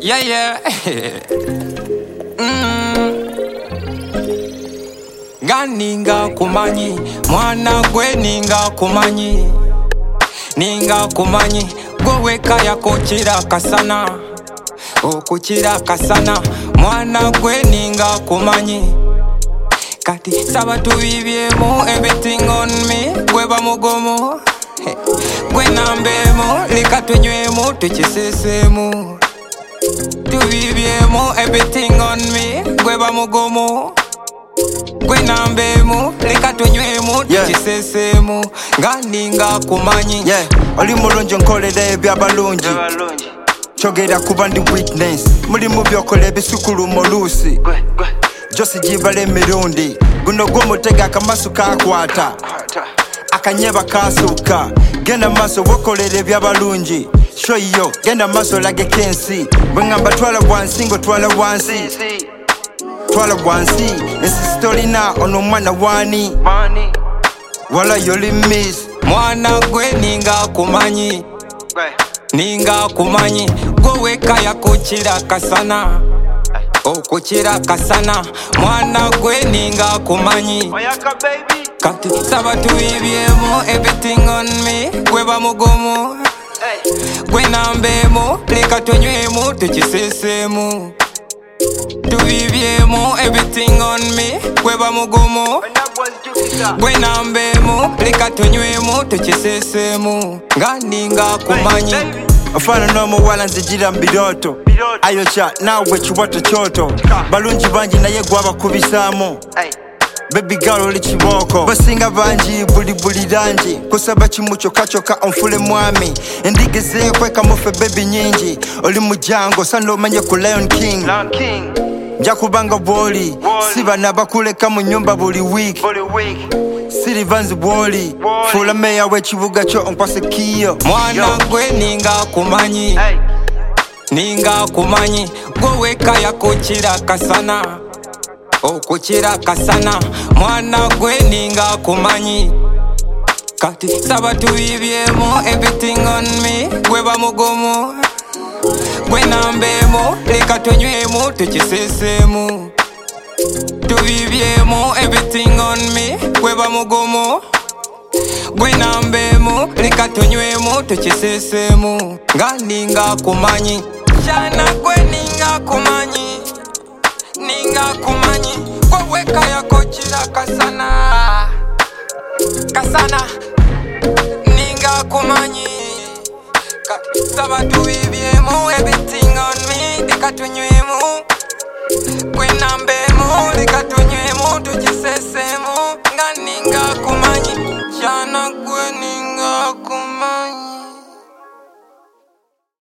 Yeah, yeah. Ganinga kumanyi, mwana gwe ninga kumanyi. Ninga kumanyi, gwe weka ya kochira kasana. Okuchira kasana, mwana gwe ninga kumanyi. Kati saba tubibyemu, everything on me, gwe bamugomo. Gwe nambemo, lika tunywemu, tuchisesemu. Tubibyemu, everything on me, gwe bamugomo. Gwe nambemo, lika tunywemu, tuchisesemu. Ganinga kumanyi. Yeah, oli mulungi nkolera ebyabalungi. Chogera kuba ndi witness. Muli mu byokola ebisukulu muluusi. Josi jibale mirundi. Guno gw'omutega akamasu kakwata. Akanyeba kasuka. Genda maso wokolera ebyabalungi. Show yo, genda maso lage kensi. Bwengamba twala wansi ngo twala wansi. Twala wansi. Ensi story na ono mwana wani. Wala yoli miss. Mwana gwe ninga kumanyi. Ninga kumanyi. Gwe weka ya kuchira kasana. Okuchira kasana. Mwana gwe ninga kumanyi. Kati saba tubibyemu, everything on me, gwe bamugomo. Gwe nambemo, leka tunywemu, tuchisesemu. Tubibyemu, everything on me, gwe bamugomo. Gwe nambemo, leka tunywemu, tuchisesemu. Ganinga kumanyi. Afana n'omuwala nzijira mbiroto. Ayocha nawe chiwato choto. Balungi banji naye gwabakubisamo. Baby girl oli kiboko. Basinga banji buli danji. Kusaba kimucho kachoka onfule mwami. Endigeze kweka mufe baby nyingi. Oli mujango sando manye ku Lion King. Jakubanga boli. Siba nabakuleka mu nyumba buli week. City vans boli. Fula meya we chibuga cho onkwase kiyo. Mwana gwe ninga kumanyi. Ninga kumanyi. Gwe weka ya kuchira kasana. Okuchira kasana. Mwana gwe ninga kumanyi. Kati saba tubibyemu, everything on me, gwe bamugomo. Gwe nambemo, leka tunywemu, tuchisesemu. Tubibyemu, everything on me, gwe bamugomo. Gwe nambemo, leka tunywemu, tuchisesemu. Ganinga kumanyi. Shana gwe ninga kumanyi. Ninga kumanyi. Gwe weka ya kochira kasana. Kasana. Ninga kumanyi. Saba tubibyemu, everything on me, leka tunywemu. Gwe nambemo, leka tunywemu, tuchisesemu. Ganinga kumanyi. Shana gwe ninga kumanyi.